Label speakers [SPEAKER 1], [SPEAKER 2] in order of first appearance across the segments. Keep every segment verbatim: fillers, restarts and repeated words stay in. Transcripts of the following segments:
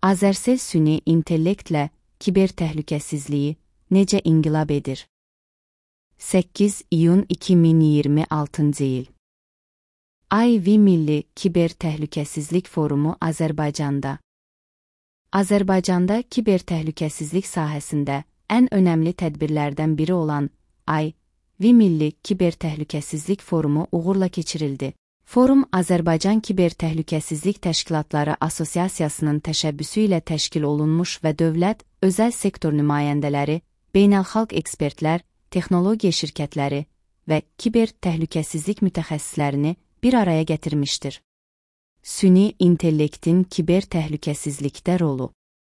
[SPEAKER 1] Azercell süni intellektlə kiber təhlükəsizliyi necə inqilab edir? səkkiz iyun iki min iyirmi altıncı il. I V Milli Kiber Təhlükəsizlik Forumu Azərbaycanda. Azərbaycanda kiber təhlükəsizlik sahəsində ən önəmli tədbirlərdən biri olan I V Milli Kiber Təhlükəsizlik Forumu uğurla keçirildi. Forum Azərbaycan Kiber Təhlükəsizlik Təşkilatları Assosiasiyasının təşəbbüsü ilə təşkil olunmuş və dövlət, özəl sektor nümayəndələri, beynəlxalq ekspertlər, texnologiya şirkətləri və kiber təhlükəsizlik mütəxəssislərini bir araya gətirmişdir. Süni intellektin kiber təhlükəsizlikdə rolu.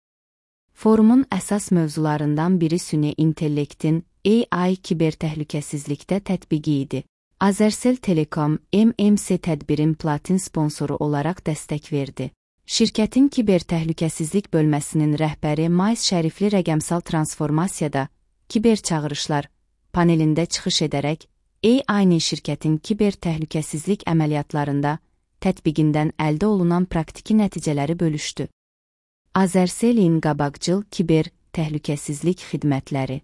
[SPEAKER 1] Forumun əsas mövzularından biri süni intellektin A I kiber təhlükəsizlikdə tətbiqi idi. Azercell Telekom M M C tədbirin platin sponsoru olaraq dəstək verdi. Şirkətin kiber təhlükəsizlik bölməsinin rəhbəri Mais Şərifli rəqəmsal transformasiyada kiber çağırışlar panelində çıxış edərək A I-nin şirkətin kiber təhlükəsizlik əməliyyatlarında tətbiqindən əldə olunan praktiki nəticələri bölüşdü. Azercellin qabaqcıl kiber təhlükəsizlik xidmətləri.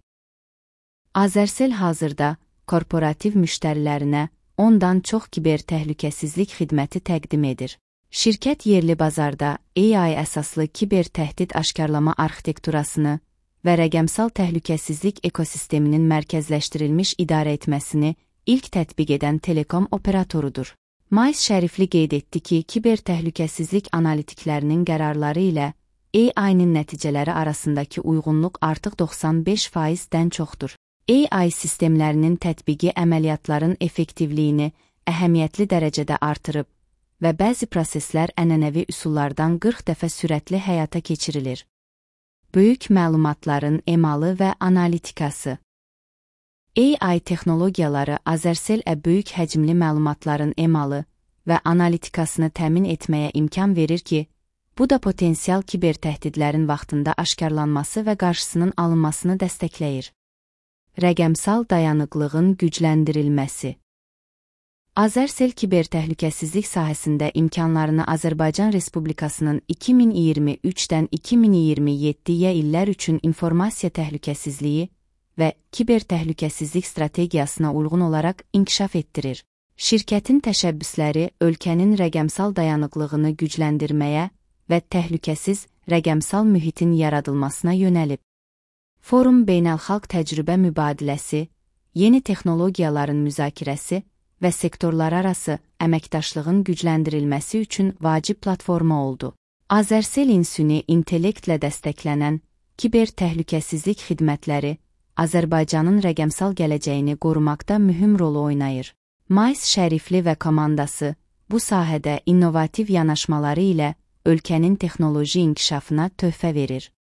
[SPEAKER 1] Azercell hazırda korporativ müştərilərinə ondan çox kiber təhlükəsizlik xidməti təqdim edir. Şirkət yerli bazarda A I əsaslı kiber təhdid aşkarlama arxitekturasını və rəqəmsal təhlükəsizlik ekosisteminin mərkəzləşdirilmiş idarə etməsini ilk tətbiq edən telekom operatorudur. Mais Şərifli qeyd etdi ki, kiber təhlükəsizlik analitiklərinin qərarları ilə A I-nin nəticələri arasındakı uyğunluq artıq doxsan beş faizdən çoxdur. A I sistemlərinin tətbiqi əməliyyatların effektivliyini əhəmiyyətli dərəcədə artırıb və bəzi proseslər ənənəvi üsullardan qırx dəfə sürətli həyata keçirilir. Böyük məlumatların emalı və analitikası. A I texnologiyaları Azercell-ə böyük həcmli məlumatların emalı və analitikasını təmin etməyə imkan verir ki, bu da potensial kiber təhdidlərin vaxtında aşkarlanması və qarşısının alınmasını dəstəkləyir. Rəqəmsal dayanıqlığın gücləndirilməsi. Azercell kiber təhlükəsizlik sahəsində imkanlarını Azərbaycan Respublikasının iki min iyirmi üçdən iki min iyirmi yeddiyə illər üçün informasiya təhlükəsizliyi və kiber təhlükəsizlik strategiyasına uyğun olaraq inkişaf etdirir. Şirkətin təşəbbüsləri ölkənin rəqəmsal dayanıqlığını gücləndirməyə və təhlükəsiz rəqəmsal mühitin yaradılmasına yönəlib. Forum beynəlxalq təcrübə mübadiləsi, yeni texnologiyaların müzakirəsi və sektorlararası əməkdaşlığın gücləndirilməsi üçün vacib platforma oldu. Azercellin süni intellektlə dəstəklənən kiber təhlükəsizlik xidmətləri Azərbaycanın rəqəmsal gələcəyini qorumaqda mühüm rol oynayır. Mais Şərifli və komandası bu sahədə innovativ yanaşmaları ilə ölkənin texnoloji inkişafına töhfə verir.